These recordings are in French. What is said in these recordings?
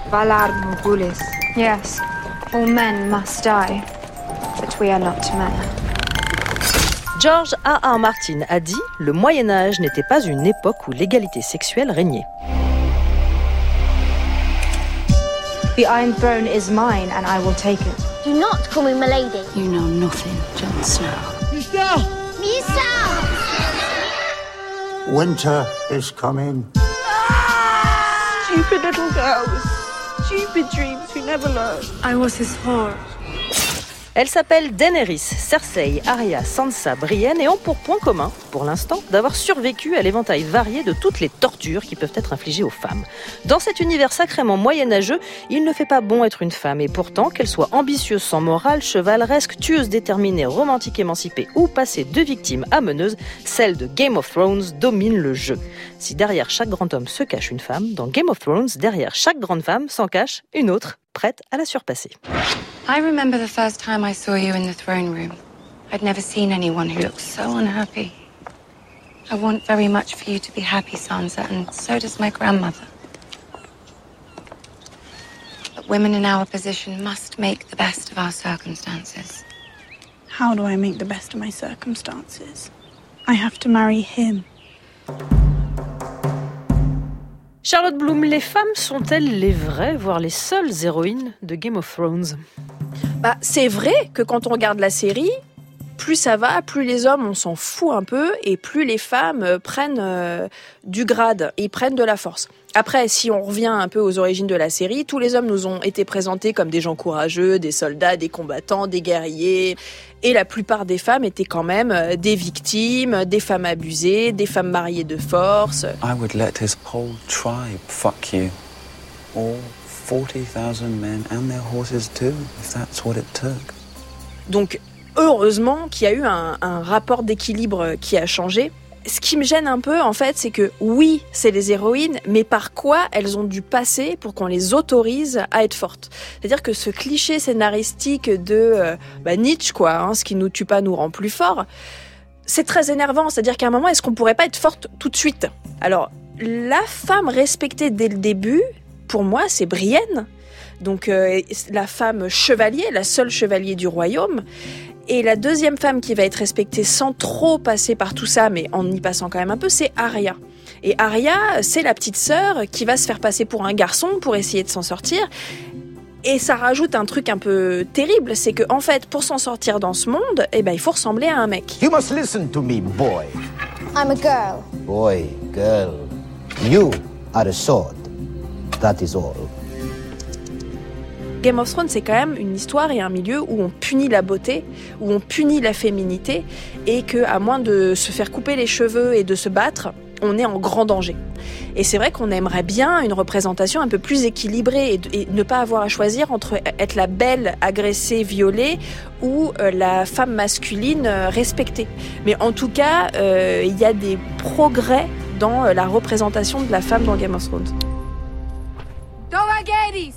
Valar Morghulis. Yes, all men must die, but we are not men. George R.R. Martin a dit « Le Moyen-Âge n'était pas une époque où l'égalité sexuelle régnait ». The Iron Throne is mine and I will take it. Do not call me milady. You know nothing, Jon Snow. Misa! Winter is coming. Stupid little girls. Stupid dreams we never learn. I was his whore. Elles s'appellent Daenerys, Cersei, Arya, Sansa, Brienne et ont pour point commun, pour l'instant, d'avoir survécu à l'éventail varié de toutes les tortures qui peuvent être infligées aux femmes. Dans cet univers sacrément moyenâgeux, il ne fait pas bon être une femme et pourtant, qu'elle soit ambitieuse sans morale, chevaleresque, tueuse déterminée, romantique émancipée ou passée de victime à meneuse, celle de Game of Thrones domine le jeu. Si derrière chaque grand homme se cache une femme, dans Game of Thrones, derrière chaque grande femme s'en cache une autre, prête à la surpasser. I remember the first time I saw you in the throne room. I'd never seen anyone who looked so unhappy. I want very much for you to be happy, Sansa, and so does my grandmother. But women in our position must make the best of our circumstances. How do I make the best of my circumstances? I have to marry him. Charlotte Bloom, les femmes sont-elles les vraies, voire les seules héroïnes de Game of Thrones ? C'est vrai que quand on regarde la série, plus ça va, plus les hommes, on s'en fout un peu, et plus les femmes prennent du grade, et prennent de la force. Après, si on revient un peu aux origines de la série, tous les hommes nous ont été présentés comme des gens courageux, des soldats, des combattants, des guerriers, et la plupart des femmes étaient quand même des victimes, des femmes abusées, des femmes mariées de force. I would let his whole tribe fuck you. All 40,000 men and their horses too, if that's what it took. Donc, heureusement qu'il y a eu un rapport d'équilibre qui a changé. Ce qui me gêne un peu, en fait, c'est que oui, c'est les héroïnes, mais par quoi elles ont dû passer pour qu'on les autorise à être fortes ? C'est-à-dire que ce cliché scénaristique de Nietzsche, quoi, ce qui nous tue pas nous rend plus forts, c'est très énervant. C'est-à-dire qu'à un moment, est-ce qu'on pourrait pas être forte tout de suite ? Alors, la femme respectée dès le début, pour moi, c'est Brienne. Donc, la femme chevalier, la seule chevalier du royaume. Et la deuxième femme qui va être respectée sans trop passer par tout ça, mais en y passant quand même un peu, c'est Arya. Et Arya, c'est la petite sœur qui va se faire passer pour un garçon pour essayer de s'en sortir. Et ça rajoute un truc un peu terrible, c'est que en fait, pour s'en sortir dans ce monde, il faut ressembler à un mec. You must listen to me, boy. I'm a girl. Boy, girl. You are a sword. That is all. Game of Thrones, c'est quand même une histoire et un milieu où on punit la beauté, où on punit la féminité, et qu'à moins de se faire couper les cheveux et de se battre, on est en grand danger. Et c'est vrai qu'on aimerait bien une représentation un peu plus équilibrée et ne pas avoir à choisir entre être la belle agressée, violée ou la femme masculine respectée. Mais en tout cas, il y a des progrès dans la représentation de la femme dans Game of Thrones. Dorogeddis!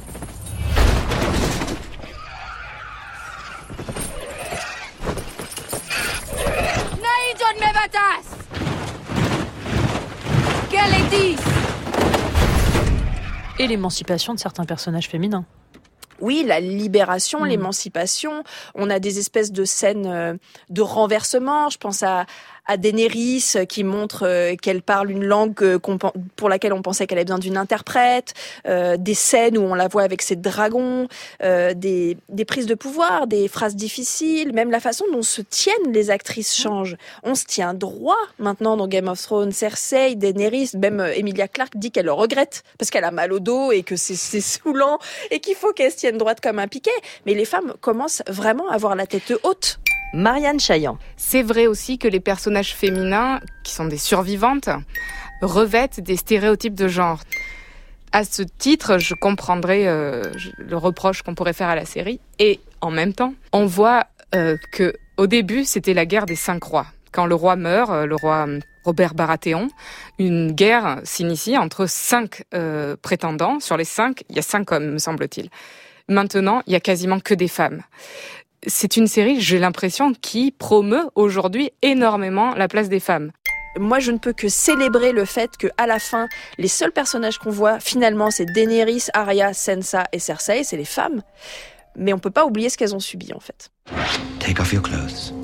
Et l'émancipation de certains personnages féminins. Oui, la libération, l'émancipation. On a des espèces de scènes de renversement. Je pense à Daenerys qui montre qu'elle parle une langue pour laquelle on pensait qu'elle avait besoin d'une interprète. Des scènes où on la voit avec ses dragons. Des prises de pouvoir, des phrases difficiles. Même la façon dont se tiennent les actrices change. On se tient droit maintenant dans Game of Thrones. Cersei, Daenerys, même Emilia Clarke dit qu'elle le regrette parce qu'elle a mal au dos et que c'est saoulant et qu'il faut qu'elle se tienne droite comme un piquet. Mais les femmes commencent vraiment à avoir la tête haute. Marianne Chaillan. C'est vrai aussi que les personnages féminins, qui sont des survivantes, revêtent des stéréotypes de genre. À ce titre, je comprendrais le reproche qu'on pourrait faire à la série. Et en même temps, on voit que au début, c'était la guerre des 5 rois. Quand le roi meurt, le roi Robert Baratheon, une guerre s'initie entre 5 prétendants. Sur les 5, il y a 5 hommes, me semble-t-il. Maintenant, il y a quasiment que des femmes. C'est une série, j'ai l'impression, qui promeut aujourd'hui énormément la place des femmes. Moi, je ne peux que célébrer le fait qu'à la fin, les seuls personnages qu'on voit, finalement, c'est Daenerys, Arya, Sansa et Cersei, c'est les femmes. Mais on peut pas oublier ce qu'elles ont subi, en fait. Take off your clothes.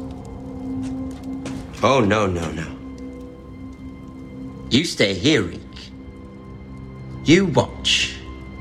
Oh, no. You stay here, Rick. You watch.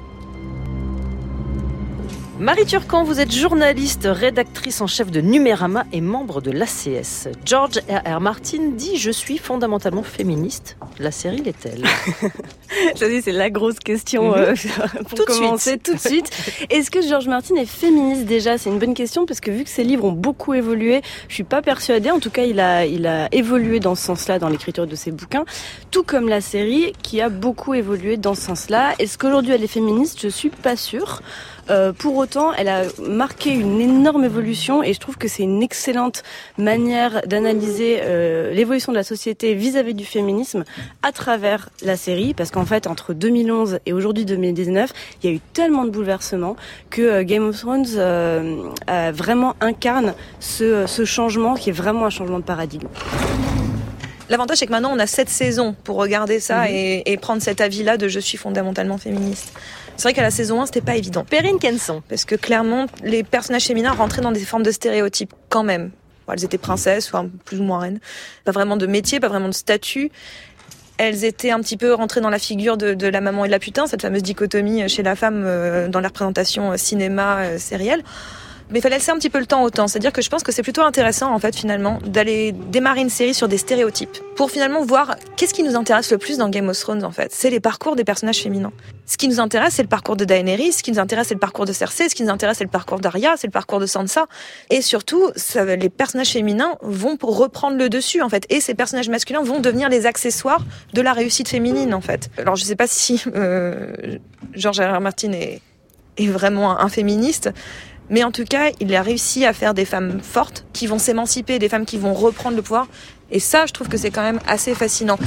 Marie Turcan, vous êtes journaliste, rédactrice en chef de Numérama et membre de l'ACS. George R.R. Martin dit « Je suis fondamentalement féministe ». La série l'est-elle? Ça, c'est la grosse question pour commencer tout de suite. Est-ce que George Martin est féministe déjà? C'est une bonne question parce que vu que ses livres ont beaucoup évolué, je suis pas persuadée. En tout cas, il a évolué dans ce sens-là dans l'écriture de ses bouquins, tout comme la série qui a beaucoup évolué dans ce sens-là. Est-ce qu'aujourd'hui elle est féministe? Je suis pas sûre. Pour autant, elle a marqué une énorme évolution et je trouve que c'est une excellente manière d'analyser l'évolution de la société vis-à-vis du féminisme à travers la série, parce qu'en fait, entre 2011 et aujourd'hui 2019, il y a eu tellement de bouleversements que Game of Thrones vraiment incarne ce changement qui est vraiment un changement de paradigme. L'avantage, c'est que maintenant, on a 7 saisons pour regarder ça et prendre cet avis-là de « je suis fondamentalement féministe ». C'est vrai qu'à la saison 1, c'était pas évident. Perrine Kenson. Parce que clairement, les personnages féminins rentraient dans des formes de stéréotypes quand même. Bon, elles étaient princesses, ou plus ou moins reines. Pas vraiment de métier, pas vraiment de statut. Elles étaient un petit peu rentrées dans la figure de la maman et de la putain, cette fameuse dichotomie chez la femme dans la représentation cinéma, sérielle. Mais il fallait laisser un petit peu le temps au temps. C'est-à-dire que je pense que c'est plutôt intéressant, en fait, finalement, d'aller démarrer une série sur des stéréotypes. Pour finalement voir qu'est-ce qui nous intéresse le plus dans Game of Thrones, en fait. C'est les parcours des personnages féminins. Ce qui nous intéresse, c'est le parcours de Daenerys. Ce qui nous intéresse, c'est le parcours de Cersei. Ce qui nous intéresse, c'est le parcours d'Arya. C'est le parcours de Sansa. Et surtout, les personnages féminins vont reprendre le dessus, en fait. Et ces personnages masculins vont devenir les accessoires de la réussite féminine, en fait. Alors, je sais pas si George R.R. Martin est vraiment un féministe. Mais en tout cas, il a réussi à faire des femmes fortes qui vont s'émanciper, des femmes qui vont reprendre le pouvoir. Et ça, je trouve que c'est quand même assez fascinant.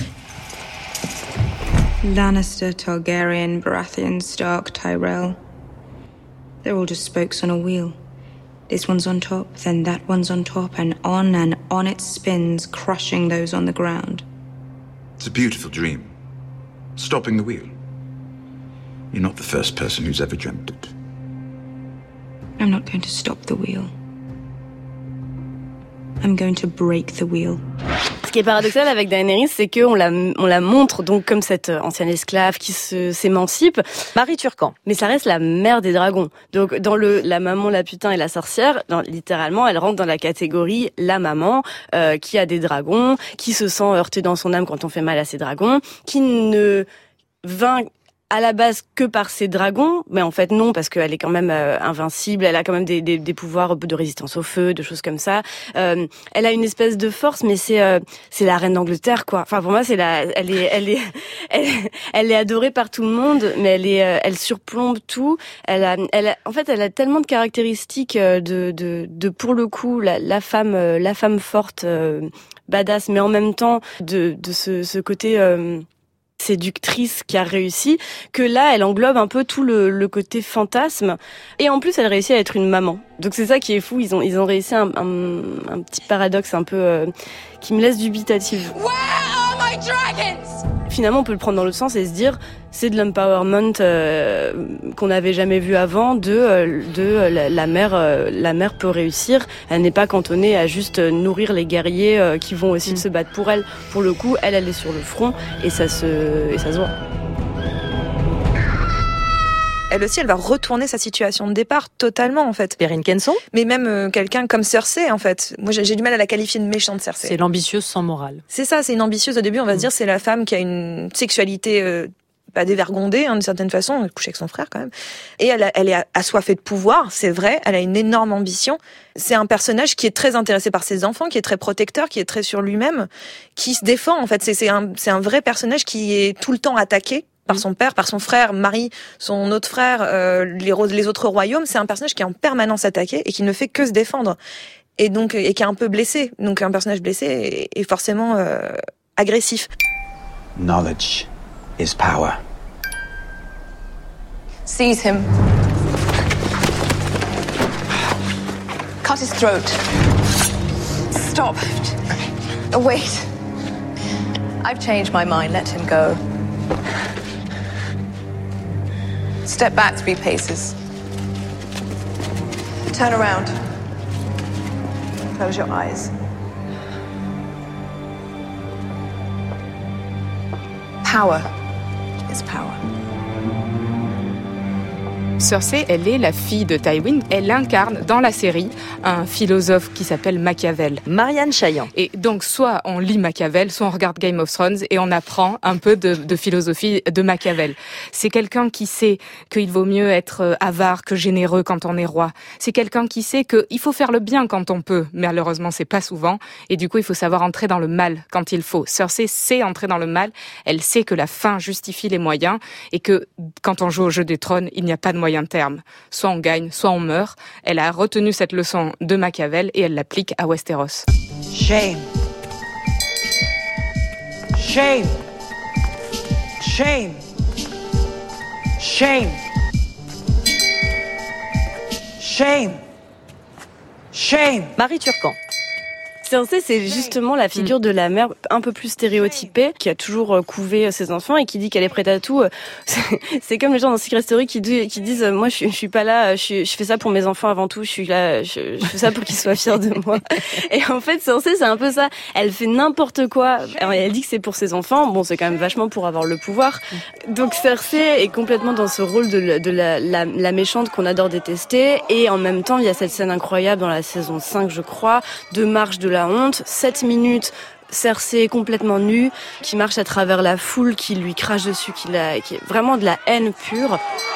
Lannister, Targaryen, Baratheon, Stark, Tyrell. They're all just spokes on a wheel. This one's on top, then that one's on top, and on it spins, crushing those on the ground. It's a beautiful dream. Stopping the wheel. You're not the first person who's ever dreamt it. I'm not going to stop the wheel. I'm going to break the wheel. Ce qui est paradoxal avec Daenerys, c'est qu'on la montre donc comme cette ancienne esclave qui s'émancipe. Marie Turcan. Mais ça reste la mère des dragons. Donc dans la maman, la putain et la sorcière, littéralement, elle rentre dans la catégorie la maman qui a des dragons, qui se sent heurtée dans son âme quand on fait mal à ses dragons, qui ne vainc à la base que par ses dragons, mais en fait non, parce qu'elle est quand même invincible, elle a quand même des pouvoirs de résistance au feu, de choses comme ça. Elle a une espèce de force, mais c'est la reine d'Angleterre, quoi. Enfin pour moi, elle est adorée par tout le monde, mais elle surplombe tout. Elle a tellement de caractéristiques de pour le coup la femme forte, badass, mais en même temps de ce côté séductrice qui a réussi, que là elle englobe un peu tout le côté fantasme, et en plus elle réussit à être une maman. Donc c'est ça qui est fou, ils ont réussi un petit paradoxe un peu qui me laisse dubitative. Where are my dragons? Finalement on peut le prendre dans l'autre sens et se dire c'est de l'empowerment qu'on n'avait jamais vu avant, la mère peut réussir, elle n'est pas cantonnée à juste nourrir les guerriers qui vont aussi se battre pour elle. Pour le coup, elle est sur le front et ça se voit. Elle aussi, elle va retourner sa situation de départ totalement, en fait. Perrine Kenson. Mais même quelqu'un comme Cersei, en fait. Moi, j'ai du mal à la qualifier de méchante, Cersei. C'est l'ambitieuse sans morale. C'est ça, c'est une ambitieuse. Au début, on va se dire, c'est la femme qui a une sexualité pas dévergondée, d'une certaine façon. Elle couche avec son frère, quand même. Et elle est assoiffée de pouvoir, c'est vrai. Elle a une énorme ambition. C'est un personnage qui est très intéressé par ses enfants, qui est très protecteur, qui est très sur lui-même, qui se défend, en fait. C'est un vrai personnage qui est tout le temps attaqué par son père, par son frère, Marie, son autre frère, les autres royaumes. C'est un personnage qui est en permanence attaqué et qui ne fait que se défendre. Et qui est un peu blessé. Donc un personnage blessé est forcément agressif. Knowledge is power. Seize him. Cut his throat. Stop. Wait. I've changed my mind. Let him go. Step back 3 paces. Turn around. Close your eyes. Power is power. Cersei, elle est la fille de Tywin. Elle incarne dans la série un philosophe qui s'appelle Machiavel. Marianne Chaillan. Et donc, soit on lit Machiavel, soit on regarde Game of Thrones et on apprend un peu de philosophie de Machiavel. C'est quelqu'un qui sait qu'il vaut mieux être avare que généreux quand on est roi. C'est quelqu'un qui sait qu'il faut faire le bien quand on peut. Mais malheureusement, c'est pas souvent. Et du coup, il faut savoir entrer dans le mal quand il faut. Cersei sait entrer dans le mal. Elle sait que la fin justifie les moyens et que quand on joue au jeu des trônes, il n'y a pas de moyen de terme. Soit on gagne, soit on meurt. Elle a retenu cette leçon de Machiavel et elle l'applique à Westeros. Shame. Shame. Shame. Shame. Shame. Shame. Marie Turcan. Cersei, c'est justement la figure de la mère un peu plus stéréotypée, qui a toujours couvé ses enfants et qui dit qu'elle est prête à tout. C'est comme les gens dans Secret Story qui disent moi je suis pas là, je fais ça pour mes enfants avant tout, je suis là, je fais ça pour qu'ils soient fiers de moi. Et en fait, Cersei, c'est un peu ça. Elle fait n'importe quoi. Elle dit que c'est pour ses enfants. Bon, c'est quand même vachement pour avoir le pouvoir. Donc Cersei est complètement dans ce rôle de la méchante qu'on adore détester. Et en même temps, il y a cette scène incroyable dans la saison 5, je crois, de marche de la honte, 7 minutes, Cersei complètement nue, qui marche à travers la foule, qui lui crache dessus, qui est vraiment de la haine pure.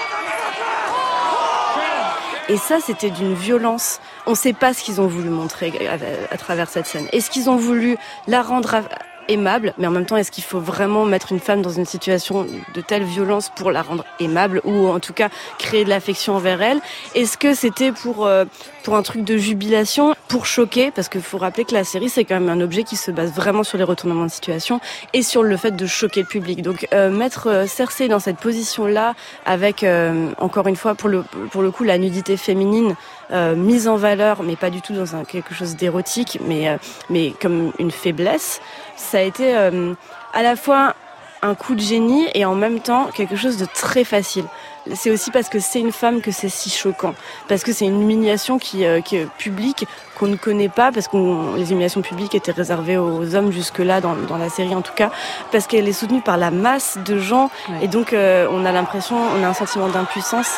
Et ça, c'était d'une violence. On ne sait pas ce qu'ils ont voulu montrer à travers cette scène. Est-ce qu'ils ont voulu la rendre aimable, mais en même temps, est-ce qu'il faut vraiment mettre une femme dans une situation de telle violence pour la rendre aimable, ou en tout cas créer de l'affection envers elle? Est-ce que c'était pour un truc de jubilation, pour choquer? Parce qu'il faut rappeler que la série, c'est quand même un objet qui se base vraiment sur les retournements de situation et sur le fait de choquer le public. Donc mettre Cersei dans cette position-là, avec encore une fois pour le coup la nudité féminine mise en valeur, mais pas du tout dans quelque chose d'érotique, mais comme une faiblesse, ça a été à la fois un coup de génie et en même temps quelque chose de très facile. C'est aussi parce que c'est une femme que c'est si choquant. Parce que c'est une humiliation qui est publique, qu'on ne connaît pas, parce que les humiliations publiques étaient réservées aux hommes jusque-là, dans la série en tout cas, parce qu'elle est soutenue par la masse de gens, ouais. Et donc on a un sentiment d'impuissance.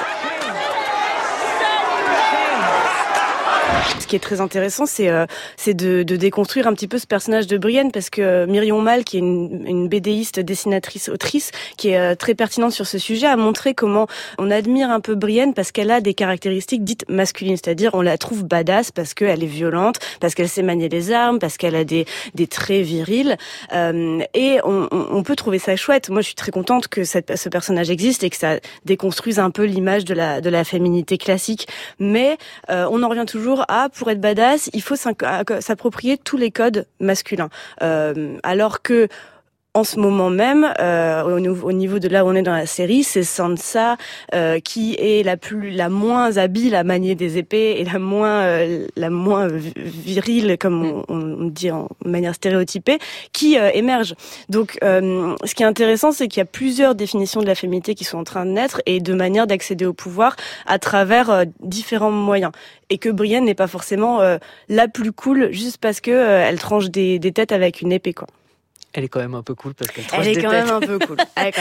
Ce qui est très intéressant, c'est de déconstruire un petit peu ce personnage de Brienne, parce que Myrion Mal, qui est une BDiste, dessinatrice, autrice, qui est très pertinente sur ce sujet, a montré comment on admire un peu Brienne parce qu'elle a des caractéristiques dites masculines, c'est-à-dire on la trouve badass parce qu'elle est violente, parce qu'elle sait manier les armes, parce qu'elle a des traits virils, et on peut trouver ça chouette. Moi, je suis très contente que ce personnage existe et que ça déconstruise un peu l'image de la féminité classique, mais on en revient toujours à, pour être badass, il faut s'approprier tous les codes masculins. Alors que, en ce moment même, au niveau de là où on est dans la série, c'est Sansa qui est la moins habile à manier des épées et la moins virile, comme on dit en manière stéréotypée, qui émerge. Donc, ce qui est intéressant, c'est qu'il y a plusieurs définitions de la féminité qui sont en train de naître et de manières d'accéder au pouvoir à travers différents moyens. Et que Brienne n'est pas forcément la plus cool juste parce que elle tranche des têtes avec une épée, quoi. Elle est quand même un peu cool parce qu'elle tranche des têtes. Elle est quand même un peu cool.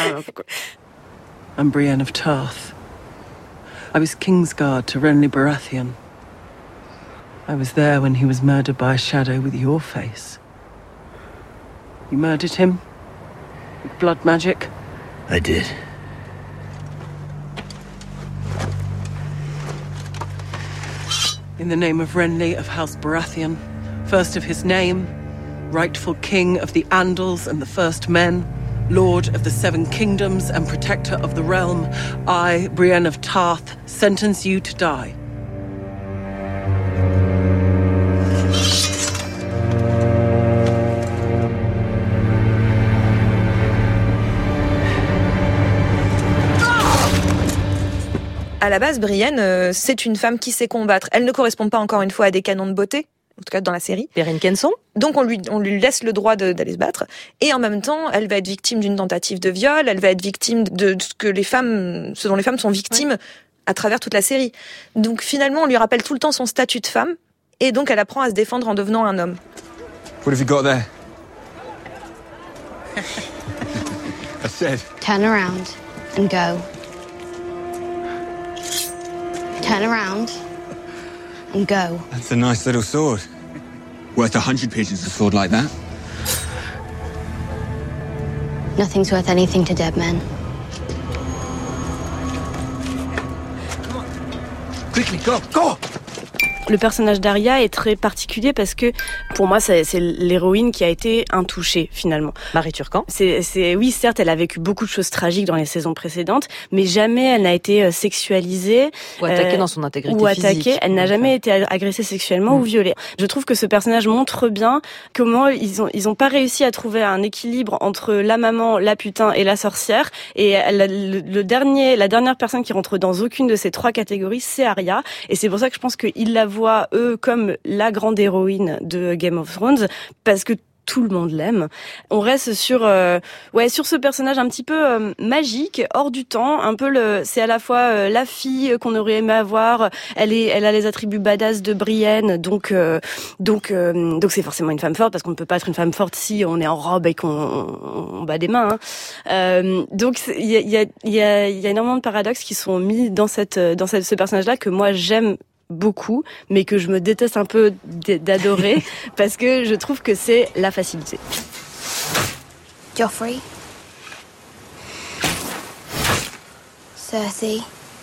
I'm Brienne of Tarth. I was Kingsguard to Renly Baratheon. I was there when he was murdered by a shadow with your face. You murdered him? With blood magic? I did. In the name of Renly of House Baratheon, first of his name, rightful king of the Andals and the First Men, lord of the Seven Kingdoms and protector of the realm, I, Brienne of Tarth, sentence you to die. À la base, Brienne, c'est une femme qui sait combattre. Elle ne correspond pas encore une fois à des canons de beauté. en tout cas dans la série. Perrine Kenson. Donc on lui laisse le droit d'aller se battre, et en même temps, elle va être victime d'une tentative de viol, elle va être victime de ce dont les femmes sont victimes à travers toute la série. Donc finalement, on lui rappelle tout le temps son statut de femme, et donc elle apprend à se défendre en devenant un homme. What have you got there? I said. Turn around and go. Turn around and go. That's a nice little sword. Worth 100 pigeons, a sword like that. Nothing's worth anything to dead men. Quickly, go, go! Le personnage d'Arya est très particulier parce que, pour moi, c'est l'héroïne qui a été intouchée, finalement. Marie Turcan. Oui, certes, elle a vécu beaucoup de choses tragiques dans les saisons précédentes, mais jamais elle n'a été sexualisée. Ou attaquée dans son intégrité ou physique. Attaquée. Elle n'a jamais été agressée sexuellement ou violée. Je trouve que ce personnage montre bien comment ils ont pas réussi à trouver un équilibre entre la maman, la putain et la sorcière. Et la dernière personne qui rentre dans aucune de ces trois catégories, c'est Arya. Et c'est pour ça que je pense qu'ils la voient, eux, comme la grande héroïne de Game of Thrones, parce que tout le monde l'aime. On reste sur ce personnage un petit peu magique, hors du temps, un peu c'est à la fois la fille qu'on aurait aimé avoir, elle a les attributs badass de Brienne, donc c'est forcément une femme forte, parce qu'on ne peut pas être une femme forte si on est en robe et qu'on bat des mains, hein. Donc il y a énormément de paradoxes qui sont mis dans ce personnage-là que moi j'aime beaucoup, mais que je me déteste un peu d'adorer parce que je trouve que c'est la facilité. Joffrey, Cersei,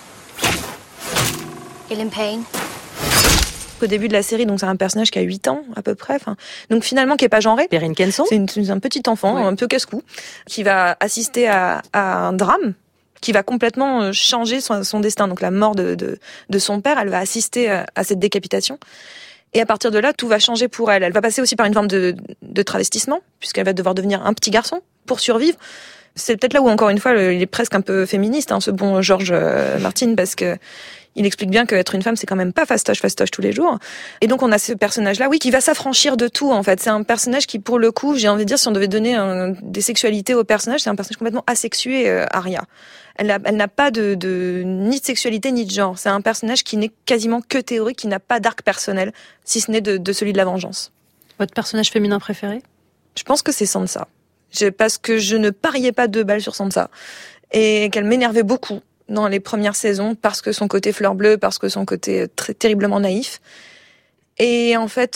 Gillian Payne. Au début de la série, donc c'est un personnage qui a 8 ans à peu près, donc finalement qui est pas genré. Perrine Kenson. C'est un petit enfant, un peu casse-cou, qui va assister à un drame qui va complètement changer son destin. Donc la mort de son père, elle va assister à cette décapitation. Et à partir de là, tout va changer pour elle. Elle va passer aussi par une forme de travestissement, puisqu'elle va devoir devenir un petit garçon pour survivre. C'est peut-être là où, encore une fois, il est presque un peu féministe, ce bon George Martin, parce que il explique bien qu'être une femme, c'est quand même pas fastoche tous les jours. Et donc, on a ce personnage-là, qui va s'affranchir de tout, en fait. C'est un personnage qui, pour le coup, j'ai envie de dire, si on devait donner des sexualités au personnage, c'est un personnage complètement asexué, Arya. Elle n'a pas ni de sexualité, ni de genre. C'est un personnage qui n'est quasiment que théorique, qui n'a pas d'arc personnel, si ce n'est de celui de la vengeance. Votre personnage féminin préféré ? Je pense que c'est Sansa. Parce que je ne pariais pas 2 balles sur Sansa. Et qu'elle m'énervait beaucoup dans les premières saisons, parce que son côté fleur bleue, parce que son côté très terriblement naïf. Et en fait,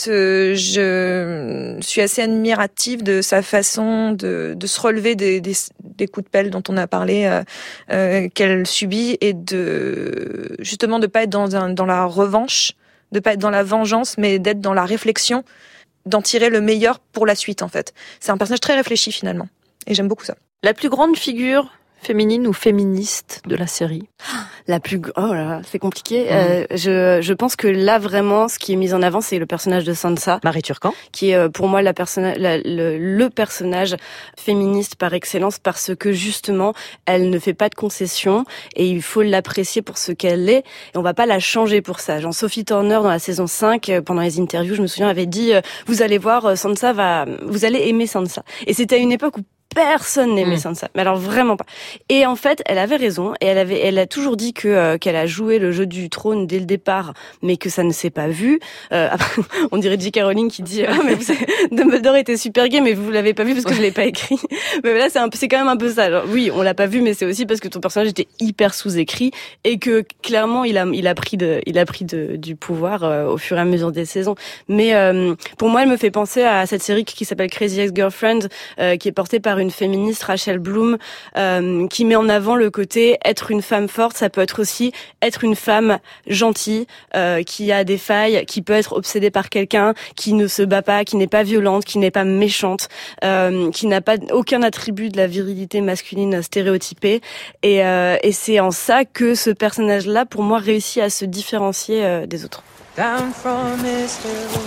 je suis assez admirative de sa façon de se relever des coups de pelle dont on a parlé, qu'elle subit, et justement de pas être dans la revanche, de pas être dans la vengeance, mais d'être dans la réflexion, d'en tirer le meilleur pour la suite, en fait. C'est un personnage très réfléchi, finalement. Et j'aime beaucoup ça. La plus grande figure féminine ou féministe de la série? Oh là là, c'est compliqué. Je pense que là, vraiment, ce qui est mis en avant, c'est le personnage de Sansa. Marie Turcan. Qui est, pour moi, le personnage féministe par excellence, parce que, justement, elle ne fait pas de concessions, et il faut l'apprécier pour ce qu'elle est, et on va pas la changer pour ça. Genre, Sophie Turner, dans la saison 5, pendant les interviews, je me souviens, avait dit, vous allez voir, vous allez aimer Sansa. Et c'était à une époque où personne n'aimait Sansa, mais alors vraiment pas. Et en fait, elle avait raison, et elle a toujours dit qu'elle a joué le jeu du trône dès le départ, mais que ça ne s'est pas vu. On dirait J.K. Rowling qui dit mais Dumbledore était super gay, mais vous l'avez pas vu parce que je l'ai pas écrit. Mais là, c'est quand même un peu ça. Alors, oui, on l'a pas vu, mais c'est aussi parce que ton personnage était hyper sous-écrit, et que clairement il a pris du pouvoir au fur et à mesure des saisons. Mais pour moi, elle me fait penser à cette série qui s'appelle Crazy Ex-Girlfriend, qui est portée par une féministe, Rachel Bloom, qui met en avant le côté être une femme forte. Ça peut être aussi être une femme gentille, qui a des failles, qui peut être obsédée par quelqu'un, qui ne se bat pas, qui n'est pas violente, qui n'est pas méchante, qui n'a pas aucun attribut de la virilité masculine stéréotypée. Et c'est en ça que ce personnage-là, pour moi, réussit à se différencier des autres. Down from Mr.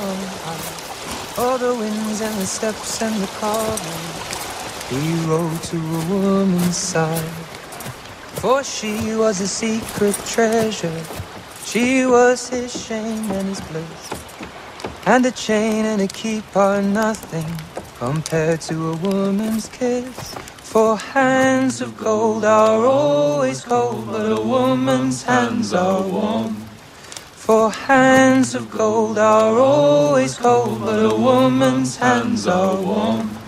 All the winds and the steps and the carving. He rode to a woman's side, for she was a secret treasure. She was his shame and his bliss. And a chain and a keep are nothing compared to a woman's kiss. For hands of gold are always cold, but a woman's hands are warm. For hands of gold are always cold, but a woman's hands are warm.